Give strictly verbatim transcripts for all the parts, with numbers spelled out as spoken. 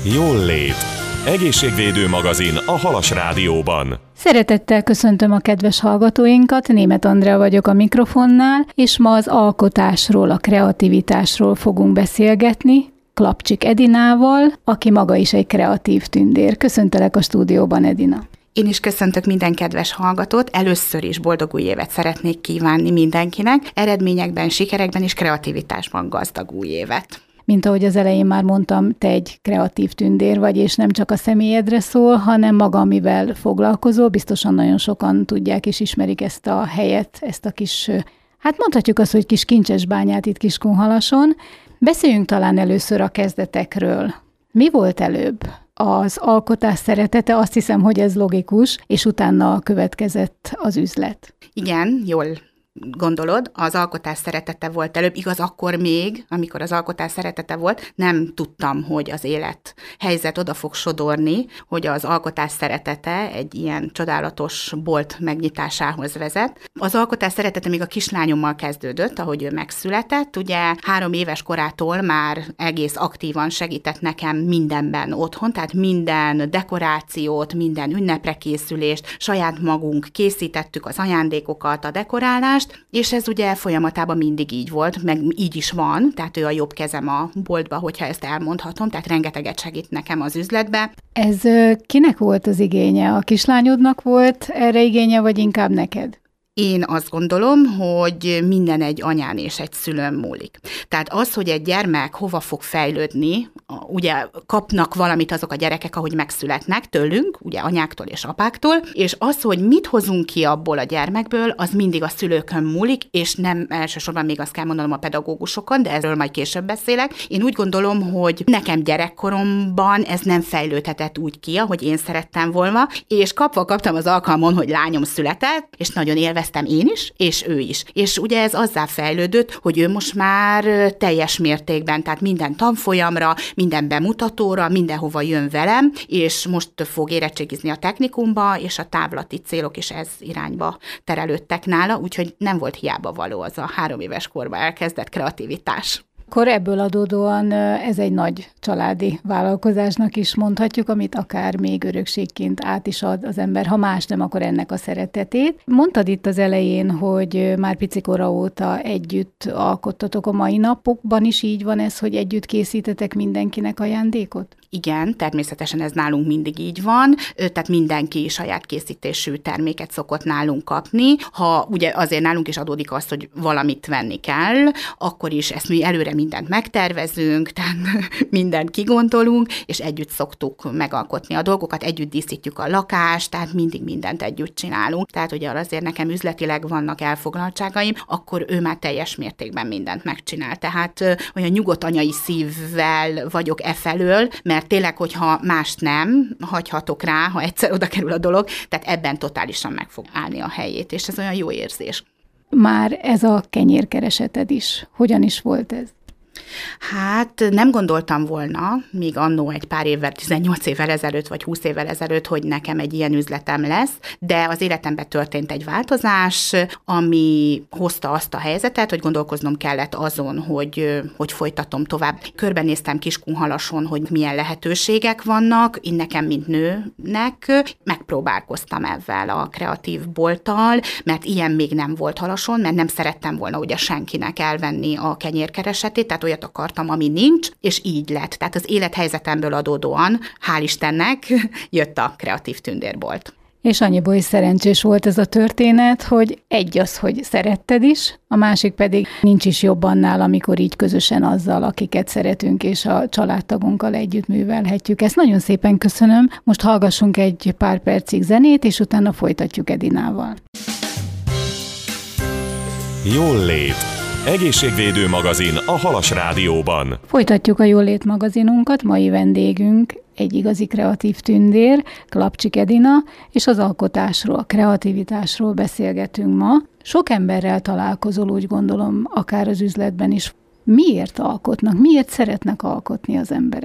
Jól lét. Egészségvédő magazin a Halas Rádióban. Szeretettel köszöntöm a kedves hallgatóinkat, Németh Andrea vagyok a mikrofonnál, és ma az alkotásról, a kreativitásról fogunk beszélgetni, Klapcsik Edinával, aki maga is egy kreatív tündér. Köszöntelek a stúdióban, Edina. Én is köszöntök minden kedves hallgatót, először is boldog új évet szeretnék kívánni mindenkinek, eredményekben, sikerekben és kreativitásban gazdag új évet. Mint ahogy az elején már mondtam, te egy kreatív tündér vagy, és nem csak a személyedre szól, hanem maga, amivel foglalkozol. Biztosan nagyon sokan tudják és ismerik ezt a helyet, ezt a kis, hát mondhatjuk azt, hogy kis kincses bányát itt Kiskunhalason. Beszéljünk talán először a kezdetekről. Mi volt előbb? Az alkotás szeretete, azt hiszem, hogy ez logikus, és utána következett az üzlet. Igen, jól gondolod, az alkotás szeretete volt előbb, igaz, akkor még, amikor az alkotás szeretete volt, nem tudtam, hogy az élet helyzet oda fog sodorni, hogy az alkotás szeretete egy ilyen csodálatos bolt megnyitásához vezet. Az alkotás szeretete még a kislányommal kezdődött, ahogy ő megszületett, ugye három éves korától már egész aktívan segített nekem mindenben otthon, tehát minden dekorációt, minden ünnepre készülést, saját magunk készítettük az ajándékokat, a dekorálást, és ez ugye folyamatában mindig így volt, meg így is van, tehát ő a jobb kezem a boltba, hogyha ezt elmondhatom, tehát rengeteget segít nekem az üzletbe. Ez kinek volt az igénye? A kislányodnak volt erre igénye, vagy inkább neked? Én azt gondolom, hogy minden egy anyán és egy szülőn múlik. Tehát az, hogy egy gyermek hova fog fejlődni, ugye kapnak valamit azok a gyerekek, ahogy megszületnek tőlünk, ugye anyáktól és apáktól, és az, hogy mit hozunk ki abból a gyermekből, az mindig a szülőkön múlik, és nem elsősorban még azt kell mondanom a pedagógusokon, de erről majd később beszélek. Én úgy gondolom, hogy nekem gyerekkoromban ez nem fejlődhetett úgy ki, ahogy én szerettem volna, és kapva kaptam az alkalmon, hogy lányom született, és nagyon élveztem én is, és ő is. És ugye ez azzá fejlődött, hogy ő most már teljes mértékben, tehát minden tanfolyamra, minden bemutatóra, mindenhova jön velem, és most fog érettségizni a technikumba, és a távlati célok is ez irányba terelődtek nála, úgyhogy nem volt hiába való az a három éves korban elkezdett kreativitás. Akkor ebből adódóan ez egy nagy családi vállalkozásnak is mondhatjuk, amit akár még örökségként át is ad az ember, ha más nem, akkor ennek a szeretetét. Mondtad itt az elején, hogy már picikora óta együtt alkottatok, a mai napokban is így van ez, hogy együtt készítetek mindenkinek ajándékot? Igen, természetesen ez nálunk mindig így van, tehát mindenki saját készítésű terméket szokott nálunk kapni. Ha ugye azért nálunk is adódik az, hogy valamit venni kell, akkor is ezt mi előre mindent megtervezünk, tehát mindent kigondolunk, és együtt szoktuk megalkotni a dolgokat, együtt díszítjük a lakást, tehát mindig mindent együtt csinálunk. Tehát ugye azért nekem üzletileg vannak elfoglaltságaim, akkor ő már teljes mértékben mindent megcsinál. Tehát olyan nyugodt anyai szívvel vagyok e felől, mert tényleg, hogyha mást nem hagyhatok rá, ha egyszer oda kerül a dolog, tehát ebben totálisan meg fog állni a helyét, és ez olyan jó érzés. Már ez a kenyérkereseted is. Hogyan is volt ez? Hát nem gondoltam volna, még annó egy pár évvel, tizennyolc évvel ezelőtt, vagy húsz évvel ezelőtt, hogy nekem egy ilyen üzletem lesz, de az életemben történt egy változás, ami hozta azt a helyzetet, hogy gondolkoznom kellett azon, hogy, hogy folytatom tovább. Körbenéztem Kiskunhalason, hogy milyen lehetőségek vannak, én nekem, mint nőnek, megpróbálkoztam ezzel a kreatív bolttal, mert ilyen még nem volt Halason, mert nem szerettem volna ugye senkinek elvenni a kenyérkeresetét, tehát olyat akartam, ami nincs, és így lett. Tehát az élethelyzetemből adódóan, hál' Istennek, jött a kreatív tündérbolt. És annyiból is szerencsés volt ez a történet, hogy egy az, hogy szeretted is, a másik pedig nincs is jobb annál, amikor így közösen azzal, akiket szeretünk, és a családtagunkkal együtt művelhetjük. Ezt nagyon szépen köszönöm. Most hallgassunk egy pár percig zenét, és utána folytatjuk Edinával. Jól lét. Egészségvédő magazin a Halas Rádióban. Folytatjuk a Jól lét magazinunkat, mai vendégünk egy igazi kreatív tündér, Klapcsik Edina, és az alkotásról, a kreativitásról beszélgetünk ma. Sok emberrel találkozol, úgy gondolom, akár az üzletben is. Miért alkotnak? Miért szeretnek alkotni az emberek?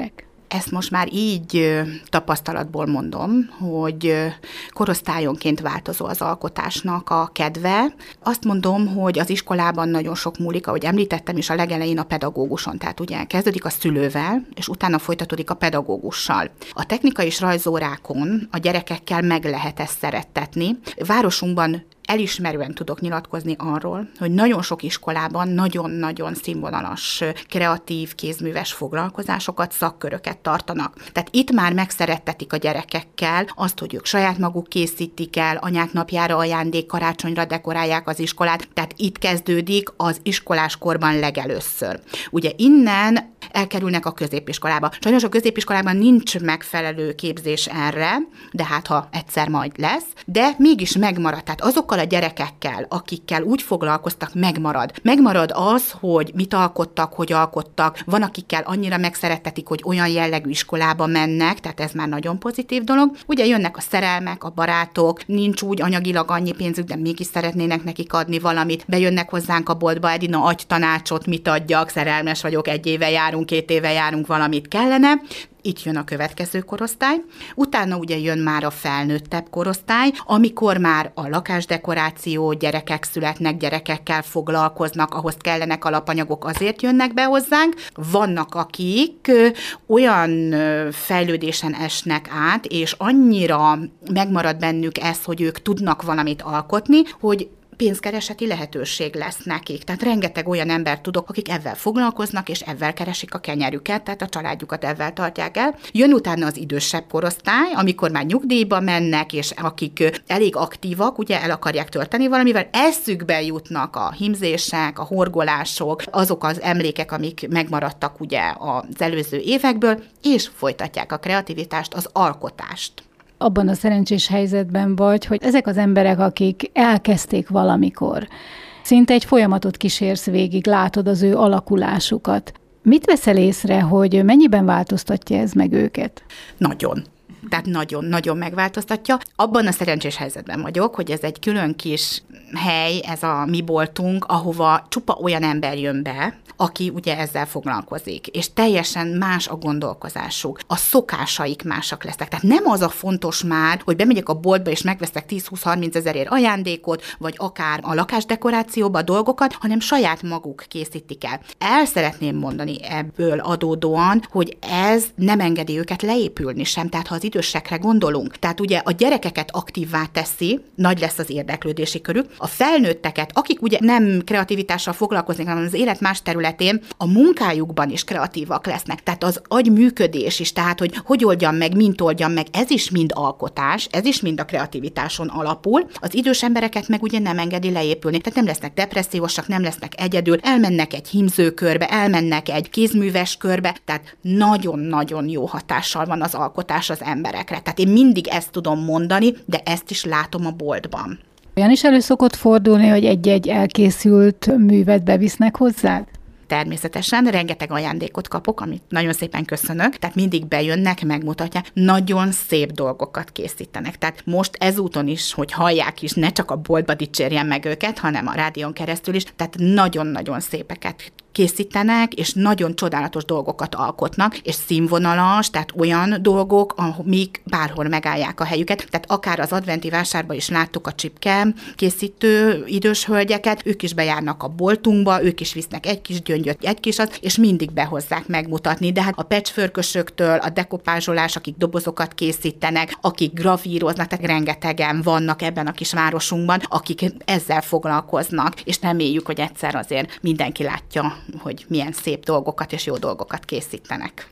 Ezt most már így tapasztalatból mondom, hogy korosztályonként változó az alkotásnak a kedve. Azt mondom, hogy az iskolában nagyon sok múlik, ahogy említettem is a legelején a pedagóguson. Tehát ugye kezdődik a szülővel, és utána folytatódik a pedagógussal. A technikai és rajzórákon a gyerekekkel meg lehet ezt szerettetni. Városunkban elismerően tudok nyilatkozni arról, hogy nagyon sok iskolában nagyon-nagyon színvonalas, kreatív, kézműves foglalkozásokat, szakköröket tartanak. Tehát itt már megszerettetik a gyerekekkel azt, hogy ők saját maguk készítik el, anyák napjára ajándék, karácsonyra dekorálják az iskolát, tehát itt kezdődik az iskoláskorban legelőször. Ugye innen elkerülnek a középiskolába. Sajnos a középiskolában nincs megfelelő képzés erre, de hát ha egyszer majd lesz, de mégis megmarad. Tehát azokkal a gyerekekkel, akikkel úgy foglalkoztak, megmarad. Megmarad az, hogy mit alkottak, hogy alkottak. Van, akikkel annyira megszerettetik, hogy olyan jellegű iskolába mennek, tehát ez már nagyon pozitív dolog. Ugye jönnek a szerelmek, a barátok, nincs úgy anyagilag annyi pénzük, de mégis szeretnének nekik adni valamit. Bejönnek hozzánk a boltba, Edina, adj tanácsot, mit adjak, szerelmes vagyok, egy éve járunk, két éve járunk, valamit kellene. Itt jön a következő korosztály, utána ugye jön már a felnőttebb korosztály, amikor már a lakásdekoráció, gyerekek születnek, gyerekekkel foglalkoznak, ahhoz kellenek alapanyagok, azért jönnek be hozzánk. Vannak, akik olyan fejlődésen esnek át, és annyira megmarad bennük ez, hogy ők tudnak valamit alkotni, hogy pénzkereseti lehetőség lesz nekik. Tehát rengeteg olyan ember tudok, akik ezzel foglalkoznak, és ezzel keresik a kenyerüket, tehát a családjukat ezzel tartják el. Jön utána az idősebb korosztály, amikor már nyugdíjba mennek, és akik elég aktívak, ugye el akarják tölteni valamivel, eszükbe jutnak a hímzések, a horgolások, azok az emlékek, amik megmaradtak ugye az előző évekből, és folytatják a kreativitást, az alkotást. Abban a szerencsés helyzetben vagy, hogy ezek az emberek, akik elkezdték valamikor, szinte egy folyamatot kísérsz végig, látod az ő alakulásukat. Mit veszel észre, hogy mennyiben változtatja ez meg őket? Nagyon. Tehát nagyon-nagyon megváltoztatja. Abban a szerencsés helyzetben vagyok, hogy ez egy külön kis hely, ez a mi boltunk, ahova csupa olyan ember jön be, aki ugye ezzel foglalkozik, és teljesen más a gondolkozásuk. A szokásaik másak lesznek. Tehát nem az a fontos már, hogy bemegyek a boltba, és megveszek tíz-húsz-harminc ezerért ajándékot, vagy akár a lakásdekorációba a dolgokat, hanem saját maguk készítik el. El szeretném mondani ebből adódóan, hogy ez nem engedi őket leépülni sem, tehát ha az idősekre gondolunk. Tehát ugye a gyerekeket aktívvá teszi, nagy lesz az érdeklődési körük, a felnőtteket, akik ugye nem kreativitással foglalkoznak, hanem az élet más területén, a munkájukban is kreatívak lesznek. Tehát az agyműködés is, tehát hogy hogy oldjam meg, mint oldjam meg, ez is mind alkotás, ez is mind a kreativitáson alapul. Az idős embereket meg ugye nem engedi leépülni. Tehát nem lesznek depressziósak, nem lesznek egyedül, elmennek egy hímzőkörbe, elmennek egy kézműves körbe, tehát nagyon-nagyon jó hatással van az alkotás az emberekre. Tehát én mindig ezt tudom mondani, de ezt is látom a boltban. Olyan is elő szokott fordulni, hogy egy-egy elkészült művet bevisznek hozzád? Természetesen rengeteg ajándékot kapok, amit nagyon szépen köszönök, tehát mindig bejönnek, megmutatják, nagyon szép dolgokat készítenek. Tehát most ezúton is, hogy hallják is, ne csak a boltba dicsérjen meg őket, hanem a rádión keresztül is, tehát nagyon-nagyon szépeket készítenek, és nagyon csodálatos dolgokat alkotnak, és színvonalas, tehát olyan dolgok, amik bárhol megállják a helyüket. Tehát akár az adventi vásárban is láttuk a csipke készítő idős hölgyeket, ők is bejárnak a boltunkba, ők is visznek egy kis gyöngyöt, egy kis az, és mindig behozzák megmutatni. De hát a pecsförkösöktől, a dekopázsolás, akik dobozokat készítenek, akik gravíroznak, tehát rengetegen vannak ebben a kis városunkban, akik ezzel foglalkoznak, és reméljük, hogy egyszer azért mindenki látja, hogy milyen szép dolgokat és jó dolgokat készítenek.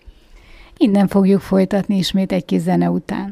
Innen fogjuk folytatni ismét egy kis zene után.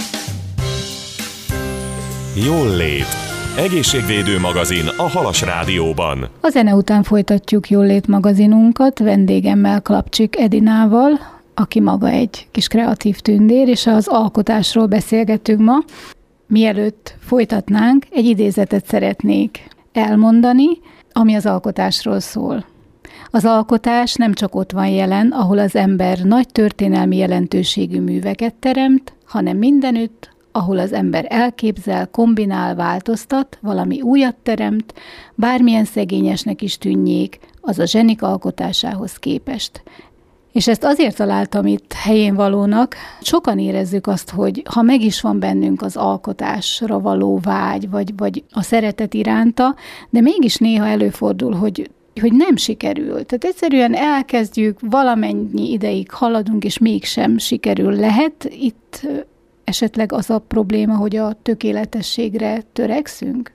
Jól lét. Egészségvédő magazin a Halas Rádióban. A zene után folytatjuk Jól lét magazinunkat vendégemmel, Klapcsik Edinával, aki maga egy kis kreatív tündér, és az alkotásról beszélgetünk ma. Mielőtt folytatnánk, egy idézetet szeretnék elmondani, ami az alkotásról szól. Az alkotás nem csak ott van jelen, ahol az ember nagy történelmi jelentőségű műveket teremt, hanem mindenütt, ahol az ember elképzel, kombinál, változtat, valami újat teremt, bármilyen szegényesnek is tűnjék, az a zsenik alkotásához képest. És ezt azért találtam itt helyén valónak. Sokan érezzük azt, hogy ha meg is van bennünk az alkotásra való vágy, vagy, vagy a szeretet iránta, de mégis néha előfordul, hogy hogy nem sikerül. Tehát egyszerűen elkezdjük, valamennyi ideig haladunk, és mégsem sikerül. Lehet itt esetleg az a probléma, hogy a tökéletességre törekszünk?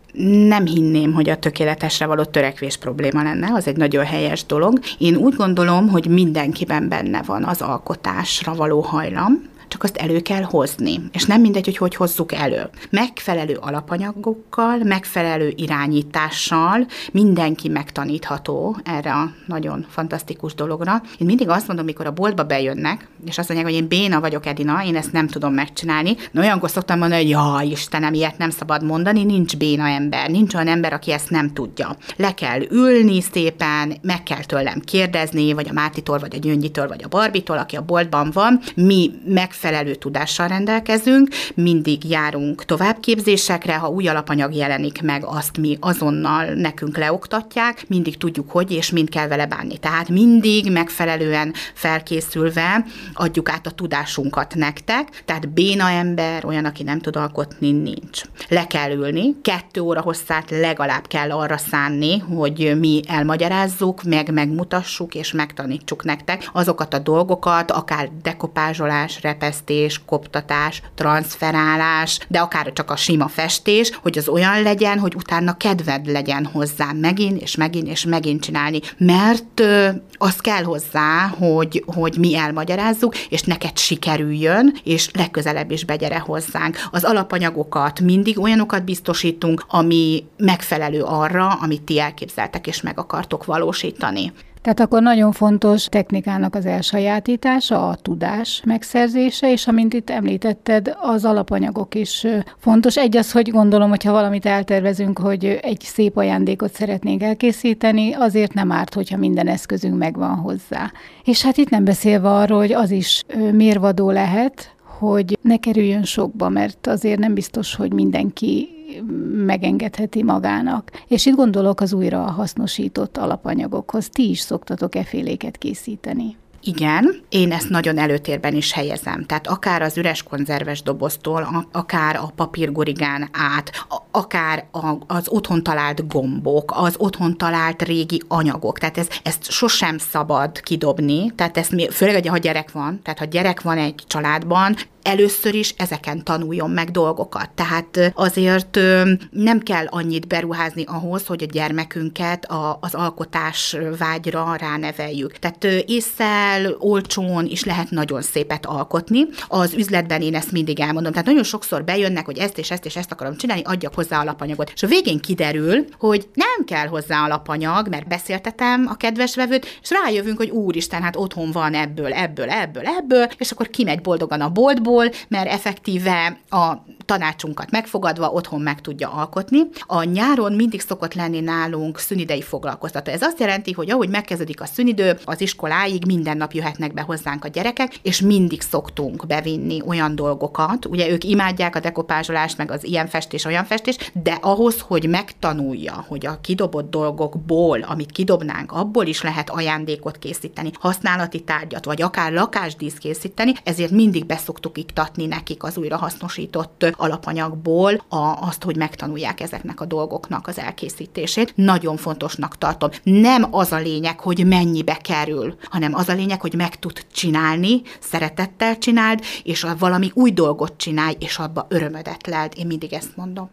Nem hinném, hogy a tökéletesre való törekvés probléma lenne, az egy nagyon helyes dolog. Én úgy gondolom, hogy mindenkiben benne van az alkotásra való hajlam, csak azt elő kell hozni. És nem mindegy, hogy hogy hozzuk elő. Megfelelő alapanyagokkal, megfelelő irányítással mindenki megtanítható erre a nagyon fantasztikus dologra. Én mindig azt mondom, mikor a boltba bejönnek, és azt mondják, hogy én béna vagyok, Edina, én ezt nem tudom megcsinálni. Na, olyankor szoktam mondani, hogy jaj, Istenem, ilyet nem szabad mondani, nincs béna ember, nincs olyan ember, aki ezt nem tudja. Le kell ülni szépen, meg kell tőlem kérdezni, vagy a Mártitól, vagy a Gyöngyitől, vagy a Barbitól, aki a boltban van. Mi megfelelő tudással rendelkezünk, mindig járunk továbbképzésekre, ha új alapanyag jelenik meg, azt mi azonnal nekünk leoktatják, mindig tudjuk, hogy és mind kell vele bánni. Tehát mindig megfelelően felkészülve adjuk át a tudásunkat nektek, tehát béna ember, olyan, aki nem tud alkotni, nincs. Le kell ülni, kettő óra hosszát legalább kell arra szánni, hogy mi elmagyarázzuk, meg megmutassuk, és megtanítsuk nektek azokat a dolgokat, akár dekopázsolás, repesztés, koptatás, transferálás, de akár csak a sima festés, hogy az olyan legyen, hogy utána kedved legyen hozzá megint, és megint, és megint csinálni, mert ö, az kell hozzá, hogy, hogy mi elmagyarázzuk, és neked sikerüljön, és legközelebb is begyere hozzánk. Az alapanyagokat mindig olyanokat biztosítunk, ami megfelelő arra, amit ti elképzeltek, és meg akartok valósítani. Tehát akkor nagyon fontos technikának az elsajátítása, a tudás megszerzése, és amint itt említetted, az alapanyagok is fontos. Egy az, hogy gondolom, hogyha valamit eltervezünk, hogy egy szép ajándékot szeretnénk elkészíteni, azért nem árt, hogyha minden eszközünk megvan hozzá. És hát itt nem beszélve arról, hogy az is mérvadó lehet, hogy ne kerüljön sokba, mert azért nem biztos, hogy mindenki megengedheti magának. És itt gondolok az újra hasznosított alapanyagokhoz. Ti is szoktatok efféléket készíteni. Igen, én ezt nagyon előtérben is helyezem. Tehát akár az üres konzerves doboztól, akár a papírgurigán át, akár az otthon talált gombok, az otthon talált régi anyagok. Tehát ez, ezt sosem szabad kidobni. Tehát ezt, főleg, ha gyerek van, tehát ha gyerek van egy családban, először is ezeken tanuljon meg dolgokat. Tehát azért nem kell annyit beruházni ahhoz, hogy a gyermekünket az alkotás vágyra ráneveljük. Tehát ésszel, olcsón is lehet nagyon szépet alkotni. Az üzletben én ezt mindig elmondom. Tehát nagyon sokszor bejönnek, hogy ezt és ezt és ezt akarom csinálni, adjak hozzá alapanyagot. És a végén kiderül, hogy nem kell hozzá alapanyag, mert beszéltetem a kedves vevőt, és rájövünk, hogy úristen, hát otthon van ebből, ebből, ebből, ebből, és akkor kimegy boldogan a boltból, mert effektíve a tanácsunkat megfogadva otthon meg tudja alkotni. A nyáron mindig szokott lenni nálunk szünidei foglalkoztató. Ez azt jelenti, hogy ahogy megkezdődik a szünidő, az iskoláig minden nap jöhetnek be hozzánk a gyerekek, és mindig szoktunk bevinni olyan dolgokat. Ugye ők imádják a dekopázsolást, meg az ilyen festés, olyan festés, de ahhoz, hogy megtanulja, hogy a kidobott dolgokból, amit kidobnánk, abból is lehet ajándékot készíteni, használati tárgyat, vagy akár lakásdíszt készíteni, ezért mindig beszoktuk iktatni nekik az újrahasznosított alapanyagból a, azt, hogy megtanulják ezeknek a dolgoknak az elkészítését. Nagyon fontosnak tartom. Nem az a lényeg, hogy mennyibe kerül, hanem az a lényeg, hogy meg tud csinálni, szeretettel csináld, és valami új dolgot csinálj, és abba örömödet leld. Én mindig ezt mondom.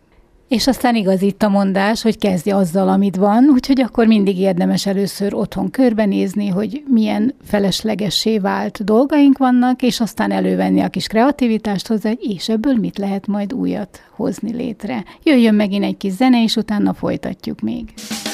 És aztán igaz itt a mondás, hogy kezdj azzal, amit van, úgyhogy akkor mindig érdemes először otthon körbenézni, hogy milyen feleslegessé vált dolgaink vannak, és aztán elővenni a kis kreativitást hozzá, és ebből mit lehet majd újat hozni létre. Jöjjön megint egy kis zene, és utána folytatjuk még.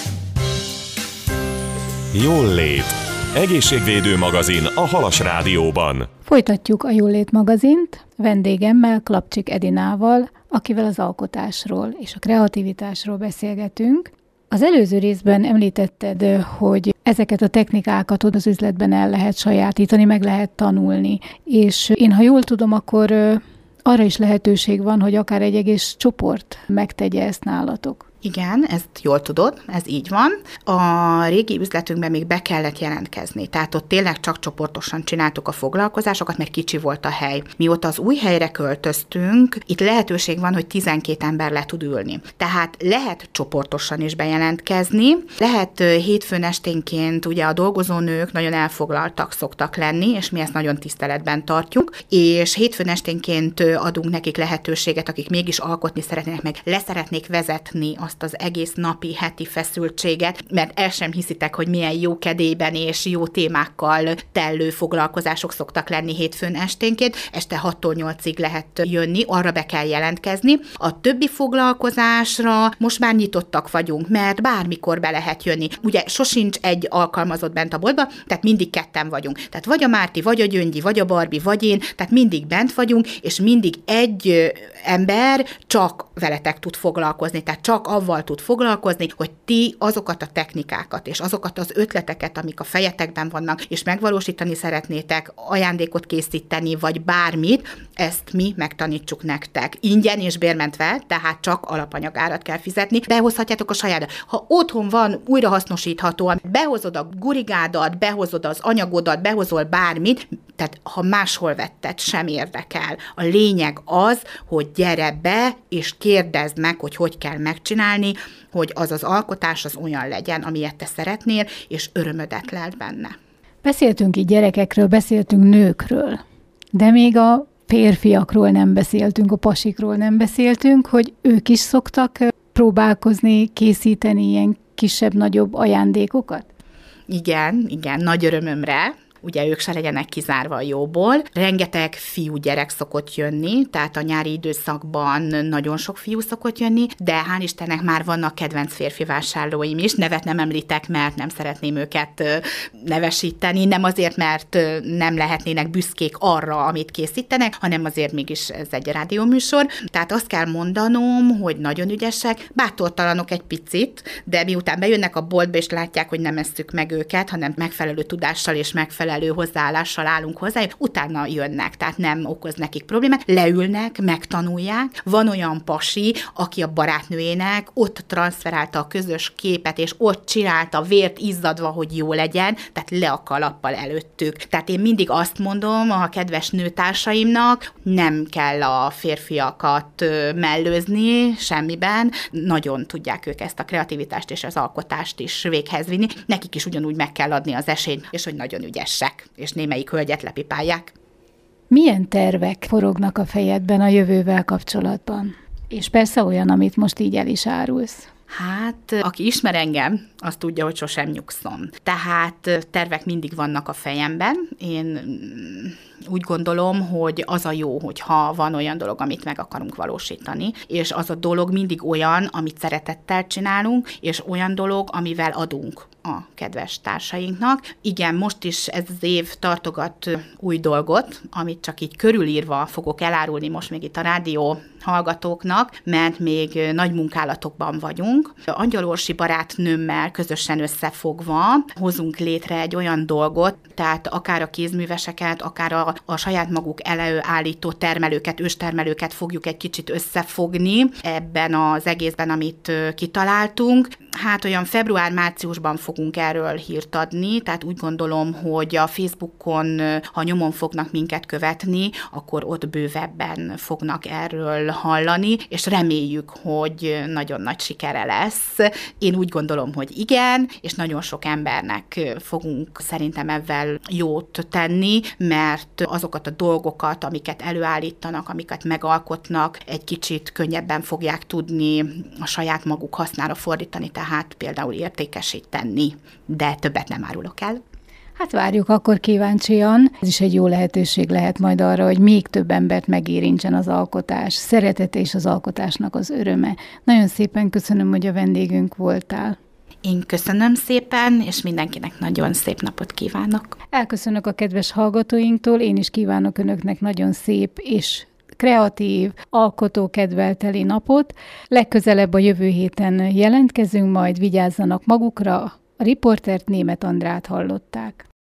Jól lét. Egészségvédő magazin a Halas Rádióban. Folytatjuk a Jól lét magazint vendégemmel, Klapcsik Edinával, akivel az alkotásról és a kreativitásról beszélgetünk. Az előző részben említetted, hogy ezeket a technikákat az üzletben el lehet sajátítani, meg lehet tanulni. És én, ha jól tudom, akkor arra is lehetőség van, hogy akár egy egész csoport megtegye ezt nálatok. Igen, ezt jól tudod, ez így van. A régi üzletünkben még be kellett jelentkezni, tehát ott tényleg csak csoportosan csináltuk a foglalkozásokat, mert kicsi volt a hely. Mióta az új helyre költöztünk, itt lehetőség van, hogy tizenkét ember le tud ülni. Tehát lehet csoportosan is bejelentkezni, lehet hétfőn esténként, ugye a dolgozónők nagyon elfoglaltak szoktak lenni, és mi ezt nagyon tiszteletben tartjuk, és hétfőn esténként adunk nekik lehetőséget, akik mégis alkotni szeretnének, meg leszeretnék vezetni azt az egész napi, heti feszültséget, mert el sem hiszitek, hogy milyen jó kedélyben és jó témákkal tellő foglalkozások szoktak lenni hétfőn esténként. Este hattól nyolcig lehet jönni, arra be kell jelentkezni. A többi foglalkozásra most már nyitottak vagyunk, mert bármikor be lehet jönni. Ugye sosincs egy alkalmazott bent a boltba, tehát mindig ketten vagyunk. Tehát vagy a Márti, vagy a Gyöngyi, vagy a Barbi, vagy én, tehát mindig bent vagyunk, és mindig egy ember csak veletek tud foglalkozni, tehát csak avval tud foglalkozni, hogy ti azokat a technikákat és azokat az ötleteket, amik a fejetekben vannak, és megvalósítani szeretnétek, ajándékot készíteni, vagy bármit, ezt mi megtanítsuk nektek. Ingyen és bérmentve, tehát csak alapanyagárat kell fizetni, behozhatjátok a saját. Ha otthon van újrahasznosíthatóan, behozod a gurigádat, behozod az anyagodat, behozol bármit, tehát ha máshol vetted, sem érdekel. A lényeg az, hogy gyere be, és kérdezd meg, hogy hogy kell megcsinálni, hogy az az alkotás az olyan legyen, amilyet te szeretnél, és örömödet lelt benne. Beszéltünk így gyerekekről, beszéltünk nőkről, de még a férfiakról nem beszéltünk, a pasikról nem beszéltünk, hogy ők is szoktak próbálkozni, készíteni ilyen kisebb-nagyobb ajándékokat? Igen, igen, nagy örömömre. Ugye ők se legyenek kizárva a jóból. Rengeteg fiú gyerek szokott jönni, tehát a nyári időszakban nagyon sok fiú szokott jönni, de hál' Istennek már vannak kedvenc férfi vásárlóim is. Nevet nem említek, mert nem szeretném őket nevesíteni, nem azért, mert nem lehetnének büszkék arra, amit készítenek, hanem azért mégis ez egy rádióműsor. Tehát azt kell mondanom, hogy nagyon ügyesek, bátortalanok egy picit, de miután bejönnek a boltba és látják, hogy nem esszük meg őket, hanem megfelelő tudással és megfelelő hozzáállással állunk hozzá, utána jönnek, tehát nem okoz nekik problémát, leülnek, megtanulják. Van olyan pasi, aki a barátnőjének ott transferálta a közös képet, és ott csinálta vért izzadva, hogy jó legyen, tehát le a kalappal előttük. Tehát én mindig azt mondom a kedves nőtársaimnak, nem kell a férfiakat mellőzni semmiben, nagyon tudják ők ezt a kreativitást és az alkotást is véghez vinni. Nekik is ugyanúgy meg kell adni az esélyt, és hogy nagyon ügyesek, és némelyik hölgyet lepipálják. Milyen tervek forognak a fejedben a jövővel kapcsolatban? És persze olyan, amit most így el is árulsz. Hát, aki ismer engem, az tudja, hogy sosem nyugszom. Tehát tervek mindig vannak a fejemben. Én úgy gondolom, hogy az a jó, hogyha van olyan dolog, amit meg akarunk valósítani, és az a dolog mindig olyan, amit szeretettel csinálunk, és olyan dolog, amivel adunk a kedves társainknak. Igen, most is ez az év tartogat új dolgot, amit csak így körülírva fogok elárulni most még itt a rádió hallgatóknak, mert még nagy munkálatokban vagyunk. Angyalorsi barátnőmmel közösen összefogva hozunk létre egy olyan dolgot, tehát akár a kézműveseket, akár a, a saját maguk előállító termelőket, őstermelőket fogjuk egy kicsit összefogni ebben az egészben, amit kitaláltunk. Hát olyan február-márciusban fogunk erről hírt adni, tehát úgy gondolom, hogy a Facebookon, ha nyomon fognak minket követni, akkor ott bővebben fognak erről hallani, és reméljük, hogy nagyon nagy sikere lesz. Én úgy gondolom, hogy igen, és nagyon sok embernek fogunk szerintem ezzel jót tenni, mert azokat a dolgokat, amiket előállítanak, amiket megalkotnak, egy kicsit könnyebben fogják tudni a saját maguk hasznára fordítani, tehát például értékesíteni, de többet nem árulok el. Hát várjuk akkor kíváncsian. Ez is egy jó lehetőség lehet majd arra, hogy még több embert megérintsen az alkotás, szeretete és az alkotásnak az öröme. Nagyon szépen köszönöm, hogy a vendégünk voltál. Én köszönöm szépen, és mindenkinek nagyon szép napot kívánok. Elköszönök a kedves hallgatóinktól, én is kívánok önöknek nagyon szép és kreatív, alkotókedvelteli napot. Legközelebb a jövő héten jelentkezünk, majd vigyázzanak magukra. A riportert, Németh Andrát hallották.